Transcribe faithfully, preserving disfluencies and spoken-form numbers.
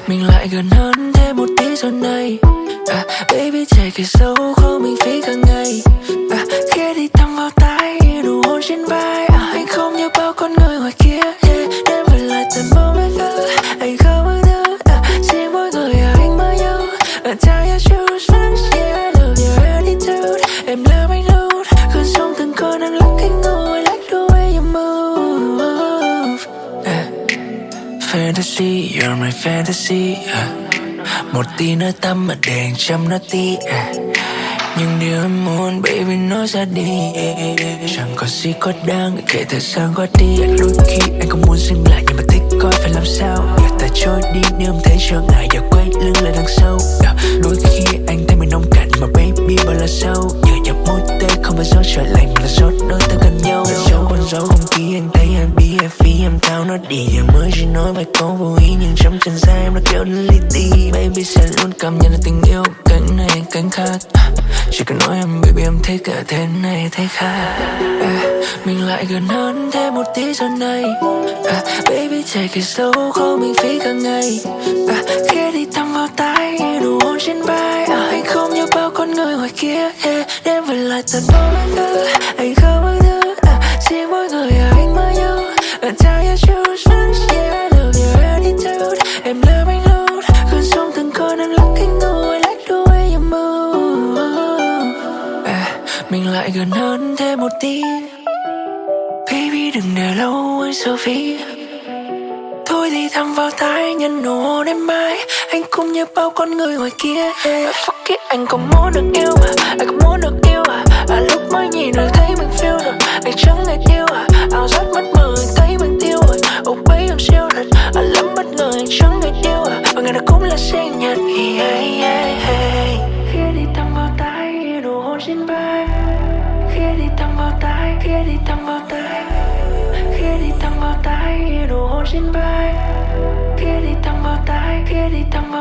mình lại gần hơn thêm một tí giờ này. À, baby take it slow, không mình phí cả ngày. À, khẽ đi thăm vào tai, nụ hôn trên vai. À, anh không như bao con người ngoài kia. Yeah, đến về lại tận moment thứ anh không ước thứ. À, chỉ mỗi người à, anh mới nhau. À, tell you choose first, yeah, I love your attitude. Em love anh luôn, gần sông từng con đang lắc cánh ngồi. Like the way you move. À, fantasy, you're my fantasy. À, một tí nữa tắm mà đèn chăm nó tí. À, nhưng điều em muốn baby nói ra đi. Chẳng có gì có đáng kể thời gian qua đi. Đôi khi anh cũng muốn dừng lại nhưng mà thích coi phải làm sao. Giờ ta trôi đi nếu em thấy trở ngại giờ quay lưng lại đằng sau. Đôi khi anh thấy mình nông cạn mà baby bao là sao. Giờ nhập môi tê không phải gió trời lạnh mà là gió đôi ta gần nhau. Dấu con dấu không khí anh thấy em bí em phí em thao nó đi. Giờ mới chỉ nói vài câu vô ý nhưng trong chân dài em đã kêu đến ly đi. Baby sẽ luôn cảm nhận là tình yêu cánh này cánh khác. Chỉ cần nói em baby em thích cả thế này thế khác. À, mình lại gần hơn thêm một tí giờ này. À, baby take it slow, không mình phí cả ngày. À, khẽ đi thăm vào tai, nụ hôn trên vai. À, anh không như bao con người ngoài kia. Yeah, đêm về lại tận moment thứ anh không ước thứ. À, chỉ mỗi người à, anh mới nhau. À, tell you choose first, yeah, I love your attitude. Em love anh luôn, gần sông từng con đang lắc cánh ngồi. Like the way you move. À, mình lại gần hơn thêm một tí. Baby đừng để lâu anh sợ phí. Thôi thì thăm vào tai nhân nụ hôn em mãi. Anh cũng như bao con người ngoài kia. Yeah. Fuck it, anh còn muốn được yêu à? Anh còn muốn được yêu à? À lúc mới nhìn rồi thấy mình feel rồi. Anh chẳng hề yêu à? Ảo giác mất mờ anh thấy mình tiêu rồi. Oh baby em siêu thật. À lắm bất ngờ anh chẳng hề yêu à? Và ngày nào cũng là sinh nhật. Yeah, yeah, yeah. Khi đi thăm vào tai, nụ hôn trên vai. Khi đi thăm vào tai, khi đi thăm vào tai. Khi đi thăm vào tai, nụ hôn trên vai. Khi đi thăm vào tai, khi đi thăm vào